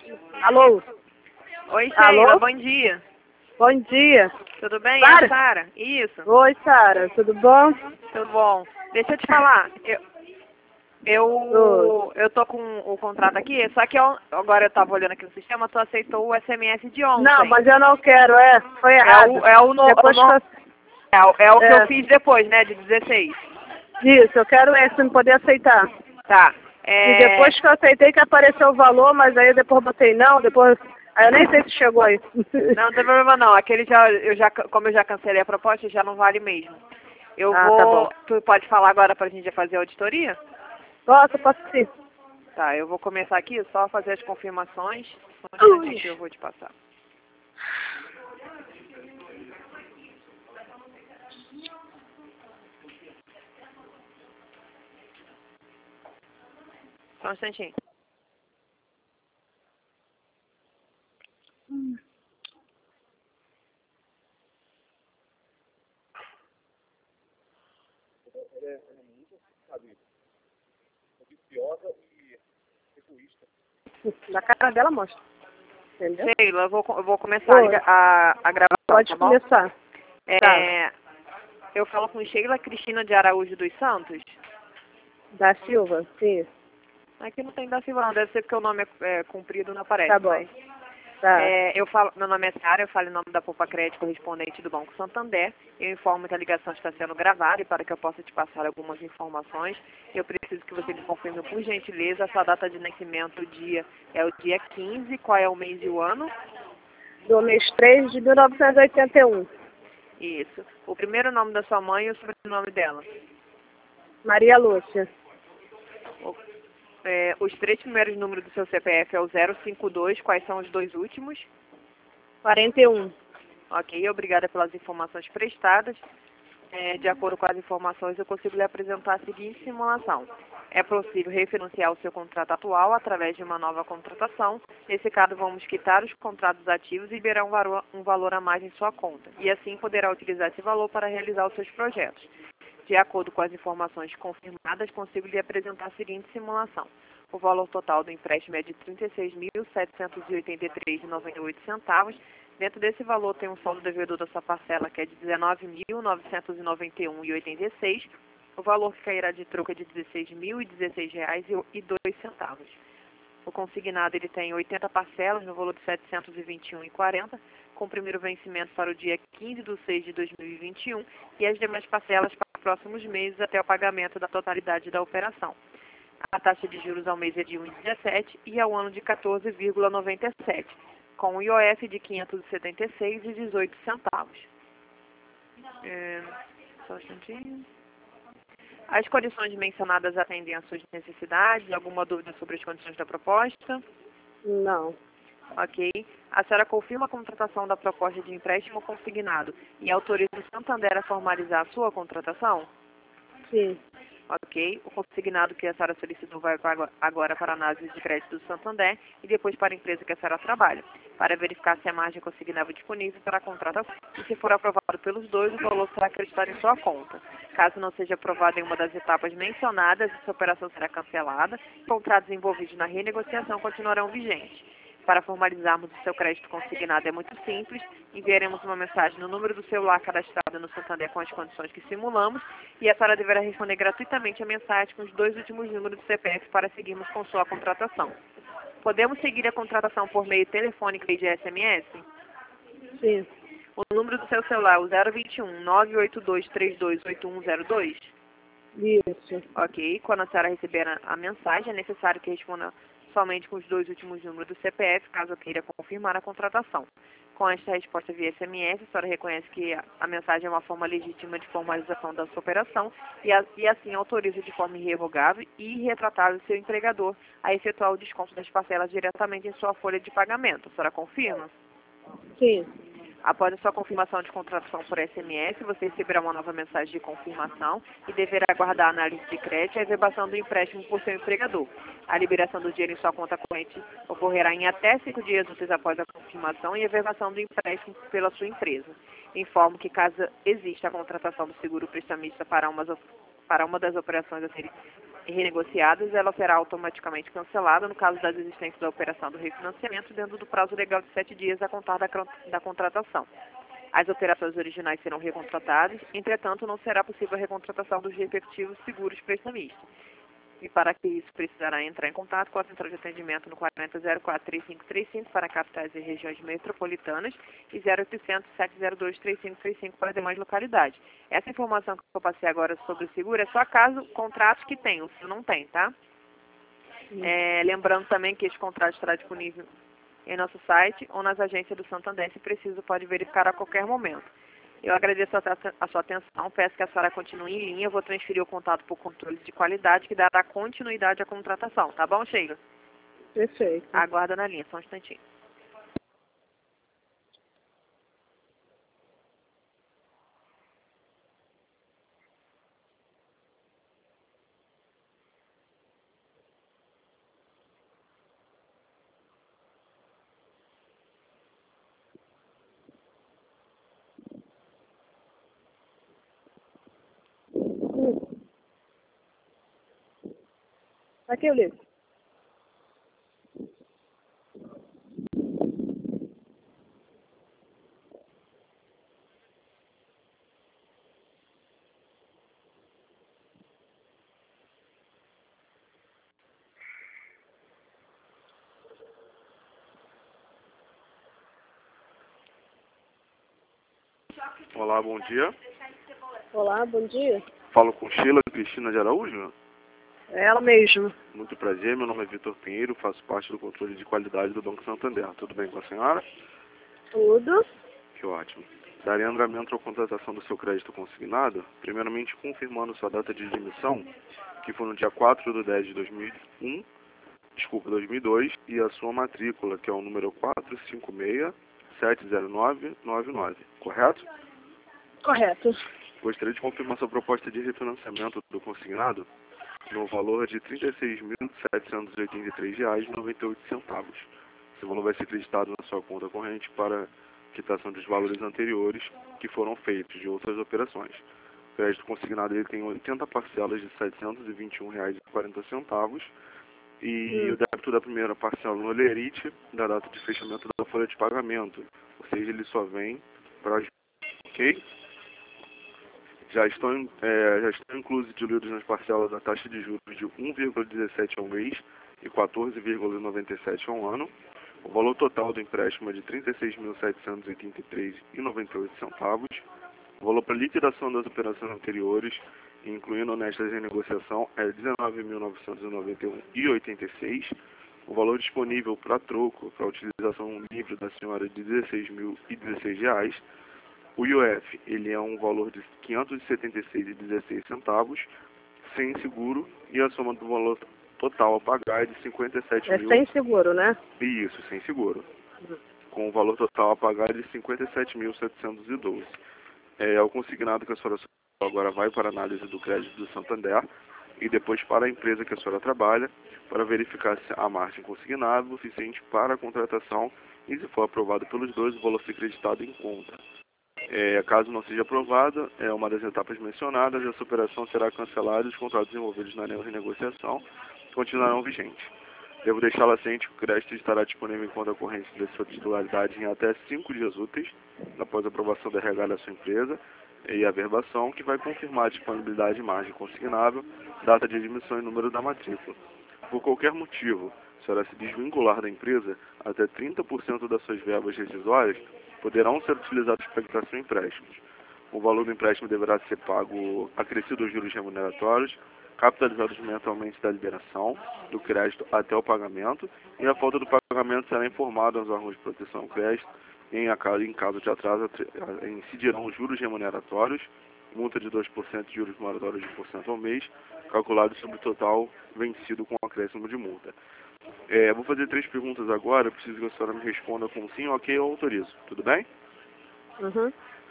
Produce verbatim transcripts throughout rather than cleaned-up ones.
Alô? Oi, Sheila, Alô? bom dia. Bom dia. Tudo bem? Sara? É a Sara. Isso, Oi, Sara, tudo bom? tudo bom. Deixa eu te falar, eu, eu, eu tô com o contrato aqui, só que eu, agora eu tava olhando aqui no sistema, tu aceitou o S M S de ontem. Não, mas eu não quero, é, foi É errado. o, é o, no, Depois o no- que é, o- é o que É. eu fiz depois, né, de dezesseis. eu, isso, eu quero esse pra me poder aceitar. Tá. E É, depois que eu aceitei que apareceu o valor, mas aí eu depois botei não, depois... Aí eu nem sei se chegou aí. não, não tem problema não, aquele já, eu já, como eu já cancelei a proposta, já não vale mesmo. Eu Ah, tá vou, bom. tu pode falar agora pra gente fazer a auditoria? Posso, posso sim. Tá, eu vou começar aqui só fazer as confirmações. Só um instantinho que eu vou te passar. Só um instantinho. Na cara dela mostra. Entendeu? Sheila, eu vou, co- eu vou começar Oi. a, a, a gravação, Pode tá bom? começar. É, eu falo com Sheila Cristina de Araújo dos Santos. Da Silva, sim. Aqui não tem da Silva, não. Deve ser porque o nome é, é comprido, não aparece. Tá bom. Mas, Tá. é, eu falo, meu nome é Sara, eu falo em nome da Poupa Crédito correspondente do Banco Santander. Eu informo que a ligação está sendo gravada e para que eu possa te passar algumas informações, eu preciso que você me confirme, por gentileza, a sua data de nascimento, o dia é o dia quinze, qual é o mês e o ano? Do mês três de mil novecentos e oitenta e um. Isso. O primeiro nome da sua mãe e o sobrenome dela. Maria Lúcia. O- é, os três primeiros números do seu C P F é o zero cinco dois, quais são os dois últimos? quarenta e um. Ok, obrigada pelas informações prestadas. É, de acordo com as informações, eu consigo lhe apresentar a seguinte simulação. É possível refinanciar o seu contrato atual através de uma nova contratação. Nesse caso, vamos quitar os contratos ativos e liberar um valor, um valor a mais em sua conta. E assim poderá utilizar esse valor para realizar os seus projetos. De acordo com as informações confirmadas, consigo lhe apresentar a seguinte simulação. O valor total do empréstimo é de trinta e seis mil, setecentos e oitenta e três reais e noventa e oito centavos. Dentro desse valor tem um saldo devedor da sua parcela, que é de dezenove mil, novecentos e noventa e um reais e oitenta e seis centavos. O valor que cairá de troco é de dezesseis mil e dezesseis reais e dois centavos. O consignado ele tem oitenta parcelas no valor de setecentos e vinte e um reais e quarenta centavos, com o primeiro vencimento para o dia quinze de seis de dois mil e vinte e um e as demais parcelas para os próximos meses até o pagamento da totalidade da operação. A taxa de juros ao mês é de um vírgula dezessete e ao ano de quatorze vírgula noventa e sete, com o I O F de quinhentos e setenta e seis reais e dezoito centavos. É, só um instantinho. As condições mencionadas atendem às suas necessidades? Alguma dúvida sobre as condições da proposta? Não. Ok. A senhora confirma a contratação da proposta de empréstimo consignado e autoriza o Santander a formalizar a sua contratação? Sim. Ok. O consignado que a senhora solicitou vai para- agora para a análise de crédito do Santander e depois para a empresa que a senhora trabalha, para verificar se a margem consignável é disponível para a contratação. E se for aprovado pelos dois, o valor será acreditado em sua conta. Caso não seja aprovado em uma das etapas mencionadas, essa operação será cancelada e contratos envolvidos na renegociação continuarão vigentes. Para formalizarmos o seu crédito consignado é muito simples. Enviaremos uma mensagem no número do celular cadastrado no Santander com as condições que simulamos e a senhora deverá responder gratuitamente a mensagem com os dois últimos números do C P F para seguirmos com sua contratação. Podemos seguir a contratação por meio telefônico e de S M S? Sim. O número do seu celular é o zero vinte e um, nove oito dois, três dois oito um zero dois? Isso. Ok. Quando a senhora receber a, a mensagem, é necessário que responda somente com os dois últimos números do C P F, caso queira confirmar a contratação. Com esta resposta via S M S, a senhora reconhece que a, a mensagem é uma forma legítima de formalização da sua operação e, a, e assim autoriza de forma irrevogável e irretratável seu empregador a efetuar o desconto das parcelas diretamente em sua folha de pagamento. A senhora confirma? Sim. Após a sua confirmação de contratação por S M S, você receberá uma nova mensagem de confirmação e deverá aguardar a análise de crédito e a reverbação do empréstimo por seu empregador. A liberação do dinheiro em sua conta corrente ocorrerá em até cinco dias úteis após a confirmação e a reverbação do empréstimo pela sua empresa. Informo que, caso exista a contratação do seguro prestamista para, umas, para uma das operações a serem renegociadas, ela será automaticamente cancelada no caso da desistência da operação do refinanciamento dentro do prazo legal de sete dias a contar da, da contratação. As operações originais serão recontratadas, entretanto, não será possível a recontratação dos respectivos seguros prestamistas. E para que isso, precisará entrar em contato com a central de atendimento no quarenta zero quatro, três cinco três cinco para capitais e regiões metropolitanas e zero oitocentos, sete zero dois, três cinco três cinco para demais localidades. Essa informação que eu passei agora sobre o seguro é só caso contratos que tem, o seu não tem, tá? É, lembrando também que este contrato estará disponível em nosso site ou nas agências do Santander, se preciso, pode verificar a qualquer momento. Eu agradeço a sua atenção, peço que a senhora continue em linha, eu vou transferir o contato para o controle de qualidade, que dará continuidade à contratação, tá bom, Sheila? Perfeito. Aguarda na linha, só um instantinho. Aqui, Ulisses. Olá, bom dia. Olá, bom dia. Falo com Sheila Cristina de Araújo. É ela mesmo. Muito prazer, meu nome é Vitor Pinheiro, faço parte do controle de qualidade do Banco Santander. Tudo bem com a senhora? Tudo. Que ótimo. Darei andamento à contratação do seu crédito consignado, primeiramente confirmando sua data de emissão, que foi no dia quatro de dez de dois mil e um, desculpa, dois mil e dois, e a sua matrícula, que é o número quatro cinco seis, sete zero nove nove nove, correto? Correto. Gostaria de confirmar sua proposta de refinanciamento do consignado no valor de trinta e seis mil setecentos e oitenta e três reais e noventa e oito centavos. Esse valor vai ser acreditado na sua conta corrente para quitação dos valores anteriores que foram feitos de outras operações. O crédito consignado ele tem oitenta parcelas de setecentos e vinte e um reais e quarenta centavos e Hum. o débito da primeira parcela no lerite da data de fechamento da folha de pagamento, ou seja, ele só vem para as... Ok? Já estão, é, já estão inclusos diluídos nas parcelas a taxa de juros de um vírgula dezessete ao mês e quatorze vírgula noventa e sete ao ano. O valor total do empréstimo é de trinta e seis mil setecentos e oitenta e três reais e noventa e oito centavos. O valor para liquidação das operações anteriores, incluindo nestas em negociação, é dezenove mil novecentos e noventa e um reais e oitenta e seis centavos. O valor disponível para troco, para utilização livre da senhora, é de dezesseis mil e dezesseis reais. O I O F, ele é um valor de quinhentos e setenta e seis reais e dezesseis centavos, sem seguro, e a soma do valor total a pagar é de cinquenta e sete É mil... sem seguro, né? Isso, sem seguro. Com o valor total a pagar de cinquenta e sete mil setecentos e doze. É o consignado que a senhora agora vai para a análise do crédito do Santander e depois para a empresa que a senhora trabalha, para verificar se a margem consignada é suficiente para a contratação e, se for aprovado pelos dois, o valor ser acreditado em conta. É, caso não seja aprovada, é uma das etapas mencionadas, essa operação será cancelada e os contratos envolvidos na renegociação continuarão vigentes. Devo deixá-la ciente que o crédito estará disponível em conta corrente de sua titularidade em até cinco dias úteis, após a aprovação da R H da sua empresa e a verbação, que vai confirmar a disponibilidade de margem consignável, data de admissão e número da matrícula. Por qualquer motivo, se a senhora se desvincular da empresa, até trinta por cento das suas verbas rescisórias poderão ser utilizadas para quitação de empréstimos. O valor do empréstimo deverá ser pago acrescido aos juros remuneratórios, capitalizados mensalmente da liberação do crédito até o pagamento, e a falta do pagamento será informada aos órgãos de proteção ao crédito. Em, em caso de atraso, incidirão os juros remuneratórios, multa de dois por cento e juros moratórios de um por cento ao mês, calculado sobre o total vencido com acréscimo de multa. É, vou fazer três perguntas agora, eu preciso que a senhora me responda com sim, ok, eu autorizo. Tudo bem? Uhum.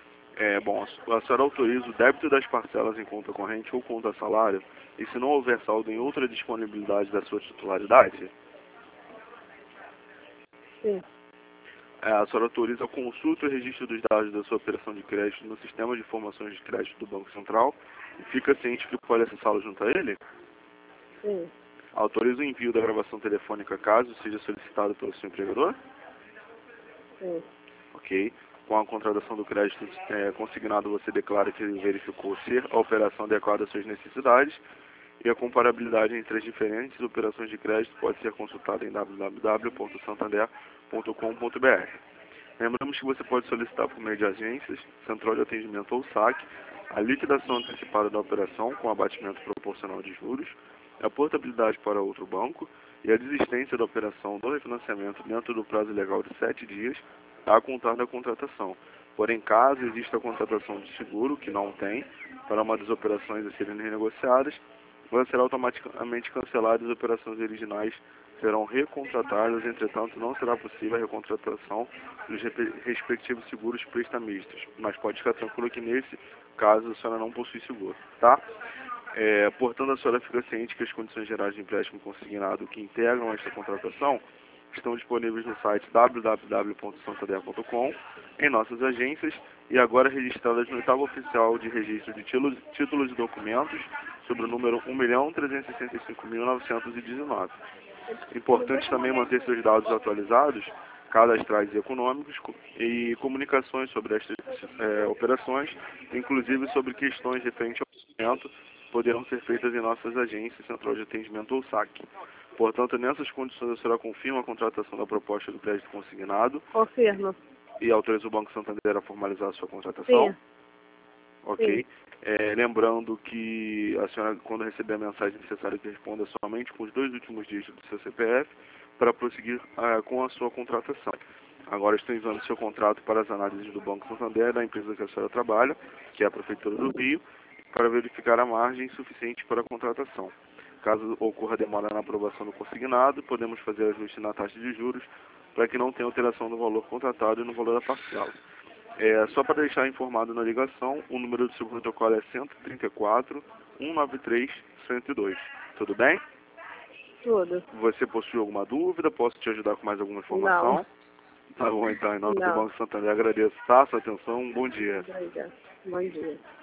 É, bom, a senhora autoriza o débito das parcelas em conta corrente ou conta salário, e se não houver saldo em outra disponibilidade da sua titularidade? Sim. É, a senhora autoriza a consulta e registro dos dados da sua operação de crédito no sistema de informações de crédito do Banco Central, e fica ciente que pode acessá-lo junto a ele? Sim. Autoriza o envio da gravação telefônica caso seja solicitado pelo seu empregador? Sim. Ok. Com a contratação do crédito é, consignado, você declara que verificou ser a operação adequada às suas necessidades e a comparabilidade entre as diferentes operações de crédito pode ser consultada em w w w ponto santander ponto com ponto b r. Lembramos que você pode solicitar por meio de agências, central de atendimento ou saque, a liquidação antecipada da operação com abatimento proporcional de juros, a portabilidade para outro banco e a desistência da operação do refinanciamento dentro do prazo legal de sete dias a contar da contratação. Porém, caso exista a contratação de seguro, que não tem, para uma das operações a serem renegociadas, ela será automaticamente cancelada e as operações originais serão recontratadas, entretanto, não será possível a recontratação dos respectivos seguros prestamistas, mas pode ficar tranquilo que nesse caso a senhora não possui seguro, tá? É, portanto, a senhora fica ciente que as condições gerais de empréstimo consignado que integram esta contratação estão disponíveis no site w w w ponto santander ponto com, em nossas agências e agora registradas no oitavo oficial de registro de títulos e documentos sobre o número um milhão trezentos e sessenta e cinco mil novecentos e dezenove. Importante também manter seus dados atualizados, cadastrais e econômicos e comunicações sobre estas é, operações, inclusive sobre questões referentes ao pagamento, poderão ser feitas em nossas agências, central de atendimento ou saque. Portanto, nessas condições, a senhora confirma a contratação da proposta do crédito consignado? Confirmo. E autoriza o Banco Santander a formalizar a sua contratação? Sim. Ok. Sim. É, lembrando que a senhora, quando receber a mensagem, é necessário que responda somente com os dois últimos dígitos do seu C P F para prosseguir uh, com a sua contratação. Agora estou enviando seu contrato para as análises do Banco Santander, da empresa que a senhora trabalha, que é a Prefeitura do Rio, para verificar a margem suficiente para a contratação. Caso ocorra demora na aprovação do consignado, podemos fazer ajuste na taxa de juros para que não tenha alteração no valor contratado e no valor da parcela. É, só para deixar informado na ligação, o número do seu protocolo é cento e trinta e quatro, cento e noventa e três, cento e dois. Tudo bem? Tudo. Você possui alguma dúvida? Posso te ajudar com mais alguma informação? Não. Tá bom, então, em nome Não. do Banco Santander, agradeço, tá? Sua atenção, um bom dia. Obrigada. Bom dia.